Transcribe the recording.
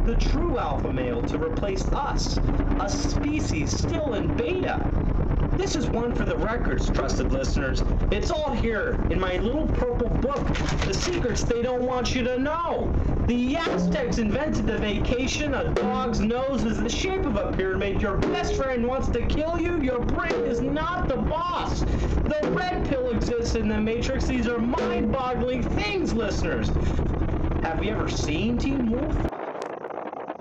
the true alpha male to replace us, a species still in beta. This is one for the records, trusted listeners. It's all here in my little purple book, the secrets they don't want you to know. The Aztecs invented the vacation. A dog's nose is the shape of a pyramid. Your best friend wants to kill you. Your brain is not the boss. The red pill exists in the Matrix. These are mind-boggling things, listeners. Have you ever seen Teen Wolf?